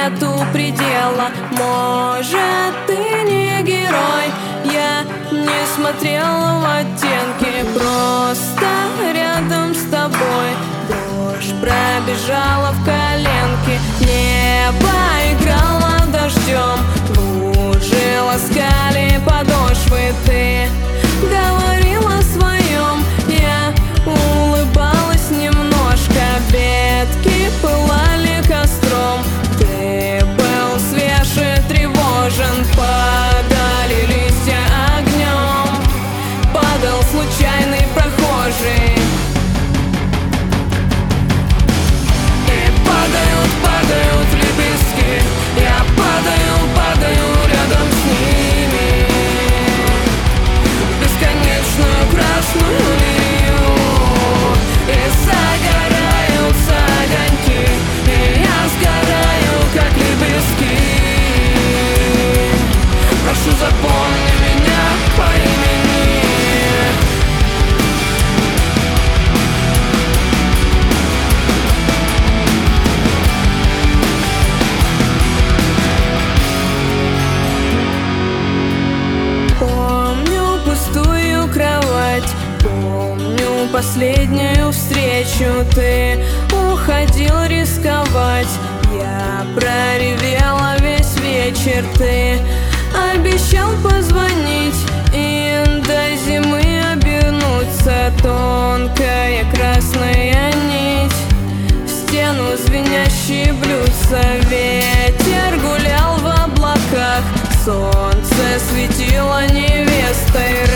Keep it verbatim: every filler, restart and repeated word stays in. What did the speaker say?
нету предела. Может, ты не герой, я не смотрела в оттенки, просто рядом с тобой дрожь пробежала в коленки. Небо играло дождем, лужи ласкали подошвы. Ты говорила о своем, я улыбалась немножко. Ветки пылали костром, ты был свеж и тревожен. Падали листья огнем, падал случайный прохожий. И падают, падают лепестки, я падаю, падаю рядом с ними. Бесконечную красную линию, и загораются огоньки, и я сгораю, как лепестки. Прошу, запомни меня по имени. Помню пустую кровать, помню последнюю встречу. Ты уходил рисковать, я проревела весь вечер. Ты обещал позвонить и до зимы обернуться. Тонкая красная нить, в стену звенящие блюдца. Ветер гулял в облаках, солнце светило невестой.